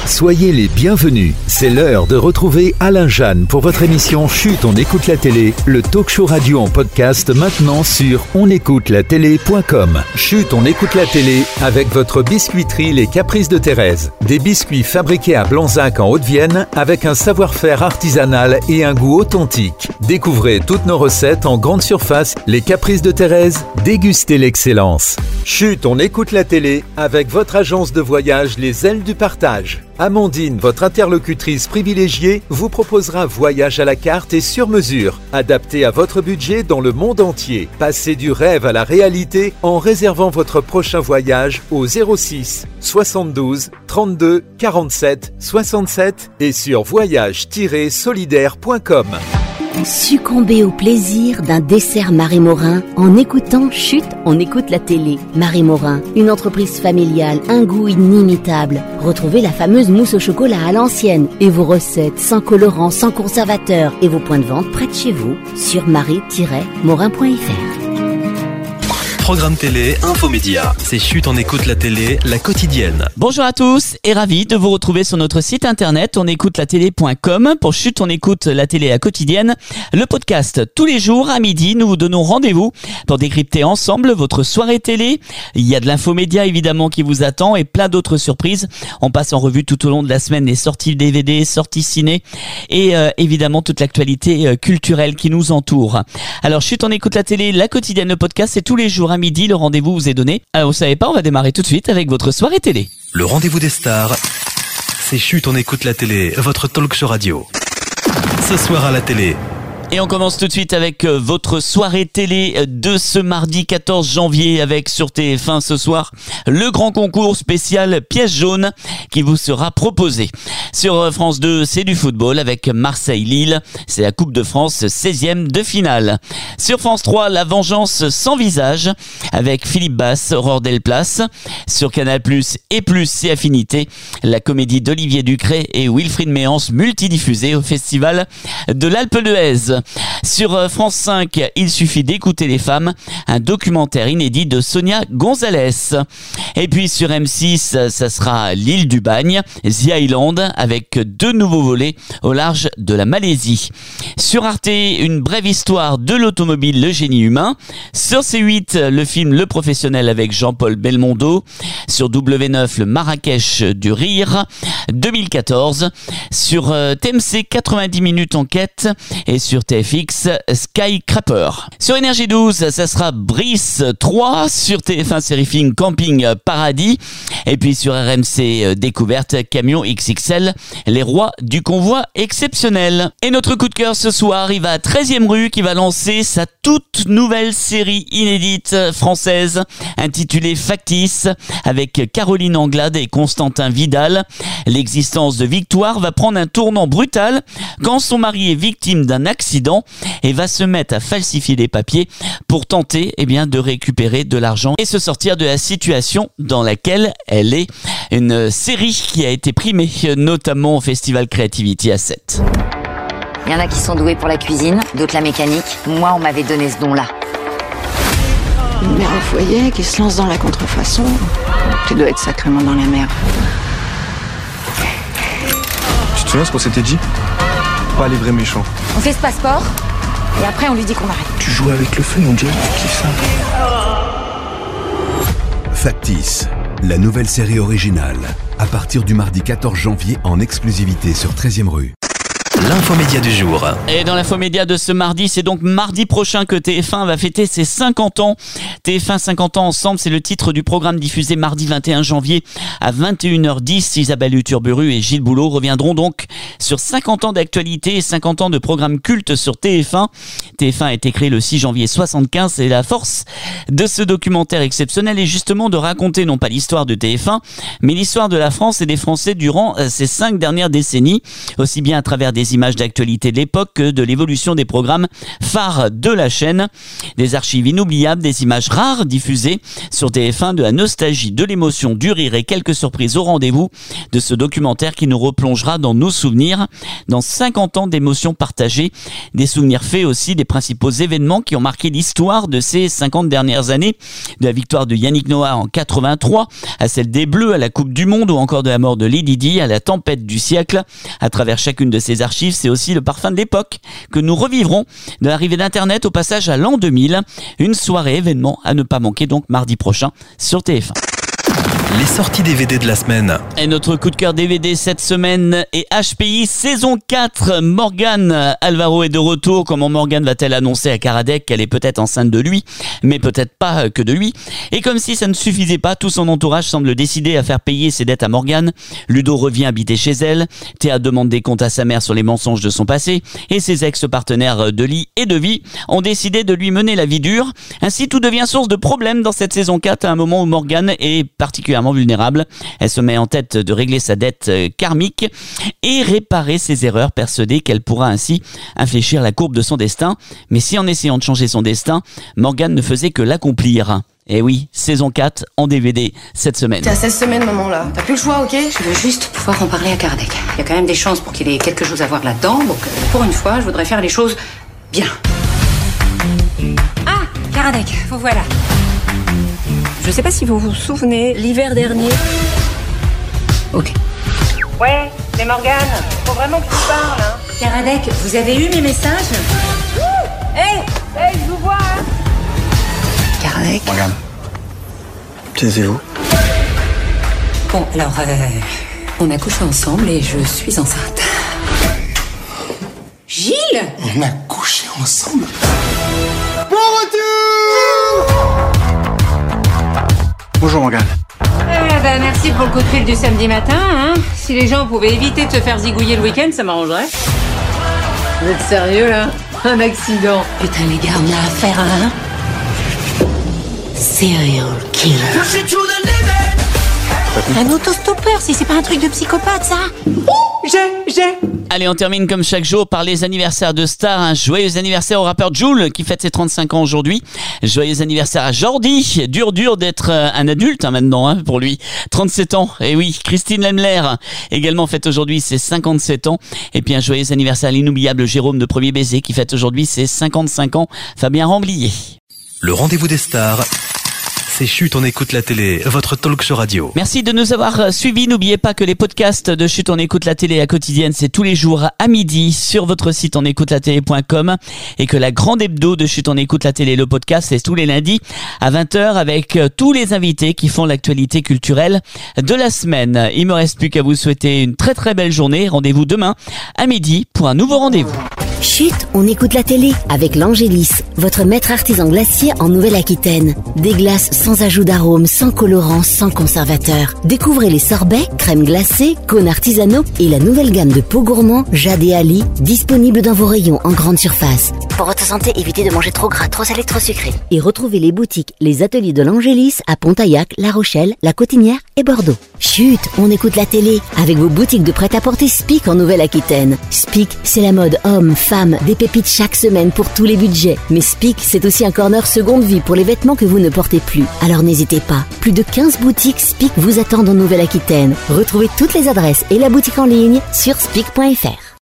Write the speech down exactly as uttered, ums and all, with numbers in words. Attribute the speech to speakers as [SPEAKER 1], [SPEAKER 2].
[SPEAKER 1] Soyez les bienvenus. C'est l'heure de retrouver Alain Jeanne pour votre émission Chut, on écoute la télé, le talk show radio en podcast maintenant sur on écoute la télé point com. Chut, on écoute la télé avec votre biscuiterie Les Caprices de Thérèse. Des biscuits fabriqués à Blanzac en Haute-Vienne avec un savoir-faire artisanal et un goût authentique. Découvrez toutes nos recettes en grande surface. Les Caprices de Thérèse, dégustez l'excellence. Chut, on écoute la télé avec votre agence de voyage Les Ailes du Partage. Amandine, votre interlocutrice privilégiée, vous proposera voyage à la carte et sur mesure, adapté à votre budget dans le monde entier. Passez du rêve à la réalité en réservant votre prochain voyage au zéro six soixante-douze trente-deux quarante-sept soixante-sept et sur voyage tiret solidaire point com.
[SPEAKER 2] Succombez au plaisir d'un dessert Marie Morin en écoutant Chut, on écoute la télé. Marie Morin, une entreprise familiale, un goût inimitable. Retrouvez la fameuse mousse au chocolat à l'ancienne et vos recettes sans colorant, sans conservateur et vos points de vente près de chez vous sur marie tiret morin point f r.
[SPEAKER 3] Programme télé, infomédia. C'est Chut, on écoute la télé, la quotidienne.
[SPEAKER 4] Bonjour à tous et ravi de vous retrouver sur notre site internet on écoute la télé point com pour Chut, on écoute la télé, la quotidienne. Le podcast, tous les jours à midi, nous vous donnons rendez-vous pour décrypter ensemble votre soirée télé. Il y a de l'infomédia évidemment qui vous attend et plein d'autres surprises. On passe en revue tout au long de la semaine les sorties D V D, sorties ciné et euh, évidemment toute l'actualité euh, culturelle qui nous entoure. Alors Chut, on écoute la télé, la quotidienne, le podcast, c'est tous les jours à midi, le rendez-vous vous est donné. Alors vous savez pas, on va démarrer tout de suite avec votre soirée télé.
[SPEAKER 3] Le rendez-vous des stars, c'est Chut, on écoute la télé, votre talk show radio. Ce soir à la télé.
[SPEAKER 4] Et on commence tout de suite avec euh, votre soirée télé de ce mardi quatorze janvier avec sur T F un ce soir le grand concours spécial pièce jaune qui vous sera proposé. Sur euh, France deux, c'est du football avec Marseille-Lille, c'est la Coupe de France seizième de finale. Sur France trois, la vengeance sans visage avec Philippe Basse, Aurore Delplace. Sur Canal plus et plus c'est Affinité, la comédie d'Olivier Ducret et Wilfried Méance multidiffusée au festival de l'Alpe d'Huez. Sur France cinq, il suffit d'écouter les femmes, un documentaire inédit de Sonia Gonzalez. Et puis sur M six, ça sera l'île du Bagne, The Island, avec deux nouveaux volets au large de la Malaisie. Sur Arte, une brève histoire de l'automobile, le génie humain. Sur C huit, le film Le Professionnel avec Jean-Paul Belmondo. Sur W neuf, le Marrakech du rire, deux mille quatorze. Sur T M C, quatre-vingt-dix minutes enquête. Et sur T F X, Skycrapper. Sur Énergie douze, ça sera Brice trois. Sur T F un Série Film, Camping Paradis. Et puis sur R M C Découverte, Camion X X L, les rois du convoi exceptionnel. Et notre coup de cœur ce soir, il va à treizième rue qui va lancer sa toute nouvelle série inédite française intitulée Factice avec Caroline Anglade et Constantin Vidal. L'existence de Victoire va prendre un tournant brutal quand son mari est victime d'un accident et va se mettre à falsifier des papiers pour tenter eh bien, de récupérer de l'argent et se sortir de la situation dans laquelle elle est. Une série qui a été primée notamment au Festival Creativity à Sète.
[SPEAKER 5] Il y en a qui sont doués pour la cuisine, d'autres la mécanique. Moi, on m'avait donné ce don-là.
[SPEAKER 6] Une mère au foyer qui se lance dans la contrefaçon. Tu dois être sacrément dans la merde.
[SPEAKER 7] Tu te souviens ce qu'on s'était dit ? Pas les vrais méchants.
[SPEAKER 5] On fait ce passeport, et après on lui dit qu'on arrête.
[SPEAKER 7] Tu joues avec le feu, on dirait que tu kiffes ça.
[SPEAKER 1] Factice, la nouvelle série originale, à partir du mardi quatorze janvier en exclusivité sur treizième rue.
[SPEAKER 3] L'infomédia du jour.
[SPEAKER 4] Et dans l'infomédia de ce mardi, c'est donc mardi prochain que T F un va fêter ses cinquante ans. T F un cinquante ans ensemble, c'est le titre du programme diffusé mardi vingt et un janvier à vingt et une heures dix. Isabelle Huturburu et Gilles Boulot reviendront donc sur cinquante ans d'actualité et cinquante ans de programme culte sur T F un. T F un a été créé le six janvier soixante-quinze et la force de ce documentaire exceptionnel est justement de raconter non pas l'histoire de T F un, mais l'histoire de la France et des Français durant ces cinq dernières décennies, aussi bien à travers des images d'actualité de l'époque que de l'évolution des programmes phares de la chaîne. Des archives inoubliables, des images rares diffusées sur T F un, de la nostalgie, de l'émotion, du rire et quelques surprises au rendez-vous de ce documentaire qui nous replongera dans nos souvenirs, dans cinquante ans d'émotions partagées, des souvenirs faits aussi des principaux événements qui ont marqué l'histoire de ces cinquante dernières années, de la victoire de Yannick Noah en quatre-vingt-trois, à celle des Bleus à la Coupe du Monde ou encore de la mort de Lady Di à la tempête du siècle. À travers chacune de ces archives, c'est aussi le parfum de l'époque que nous revivrons, de l'arrivée d'Internet au passage à l'an deux mille. Une soirée événement à ne pas manquer donc mardi prochain sur T F un.
[SPEAKER 3] Les sorties D V D de la semaine.
[SPEAKER 4] Et notre coup de cœur D V D cette semaine est H P I saison quatre. Morgane Alvaro est de retour. Comment Morgane va-t-elle annoncer à Karadec qu'elle est peut-être enceinte de lui, mais peut-être pas que de lui? Et comme si ça ne suffisait pas, tout son entourage semble décidé à faire payer ses dettes à Morgane. Ludo revient habiter chez elle. Théa demande des comptes à sa mère sur les mensonges de son passé. Et ses ex-partenaires de lit et de vie ont décidé de lui mener la vie dure. Ainsi, tout devient source de problèmes dans cette saison quatre à un moment où Morgane est particulièrement vulnérable. Elle se met en tête de régler sa dette karmique et réparer ses erreurs, persuadée qu'elle pourra ainsi infléchir la courbe de son destin. Mais si en essayant de changer son destin, Morgane ne faisait que l'accomplir. Et oui, saison quatre en D V D cette semaine.
[SPEAKER 8] T'as seize semaines, maman, là. T'as plus le choix, ok?
[SPEAKER 9] Je veux juste pouvoir en parler à Karadec. Il y a quand même des chances pour qu'il ait quelque chose à voir là-dedans. Donc, pour une fois, je voudrais faire les choses bien. Ah, Karadec, vous voilà. Je sais pas si vous vous souvenez, l'hiver dernier... Ok.
[SPEAKER 10] Ouais, c'est Morgane. Faut vraiment que tu parles, hein.
[SPEAKER 9] Karadec, vous avez eu mes messages?
[SPEAKER 10] Hé hey, hey, je vous vois, hein.
[SPEAKER 9] Karadec.
[SPEAKER 7] Morgane. Taisez-vous.
[SPEAKER 9] Bon, alors, euh, on a couché ensemble et je suis enceinte. Gilles!
[SPEAKER 11] On a couché ensemble?
[SPEAKER 7] Bon retour! Bonjour Morgane.
[SPEAKER 10] Eh ben, merci pour le coup de fil du samedi matin, hein. Si les gens pouvaient éviter de se faire zigouiller le week-end, ça m'arrangerait. Vous êtes sérieux, là? Un accident.
[SPEAKER 9] Putain, les gars, on a affaire à un... serial killer. Un autostoppeur, si c'est pas un truc de psychopathe, ça.
[SPEAKER 10] J'ai, j'ai.
[SPEAKER 4] Allez, on termine comme chaque jour par les anniversaires de stars. Un joyeux anniversaire au rappeur Jul qui fête ses trente-cinq ans aujourd'hui. Joyeux anniversaire à Jordi. Dur, dur d'être un adulte hein, maintenant hein, pour lui. trente-sept ans. Et oui, Christine Lemler également fête aujourd'hui ses cinquante-sept ans. Et puis un joyeux anniversaire à l'inoubliable Jérôme de Premier Baiser qui fête aujourd'hui ses cinquante-cinq ans. Fabien Ramblier.
[SPEAKER 3] Le rendez-vous des stars. C'est Chut, on écoute la télé, votre talk show radio.
[SPEAKER 4] Merci de nous avoir suivis. N'oubliez pas que les podcasts de Chut, on écoute la télé à quotidienne, c'est tous les jours à midi sur votre site on écoute la télé point com et que la grande hebdo de Chut, on écoute la télé, le podcast, c'est tous les lundis à vingt heures avec tous les invités qui font l'actualité culturelle de la semaine. Il me reste plus qu'à vous souhaiter une très très belle journée. Rendez-vous demain à midi pour un nouveau rendez-vous.
[SPEAKER 2] Chut, on écoute la télé avec l'Angélis, votre maître artisan glacier en Nouvelle-Aquitaine. Des glaces sans ajout d'arôme, sans colorant, sans conservateur. Découvrez les sorbets, crèmes glacées, cônes artisanaux et la nouvelle gamme de pots gourmands Jade et Ali, disponible dans vos rayons en grande surface. Pour votre santé, évitez de manger trop gras, trop salé, trop sucré. Et retrouvez les boutiques, les ateliers de l'Angélis à Pontaillac, La Rochelle, La Cotinière et Bordeaux. Chut, on écoute la télé avec vos boutiques de prêt-à-porter Spic en Nouvelle-Aquitaine. Spic, c'est la mode homme, femme, des pépites chaque semaine pour tous les budgets. Mais Spic, c'est aussi un corner seconde vie pour les vêtements que vous ne portez plus. Alors n'hésitez pas, plus de quinze boutiques Spic vous attendent en Nouvelle-Aquitaine. Retrouvez toutes les adresses et la boutique en ligne sur spic point f r.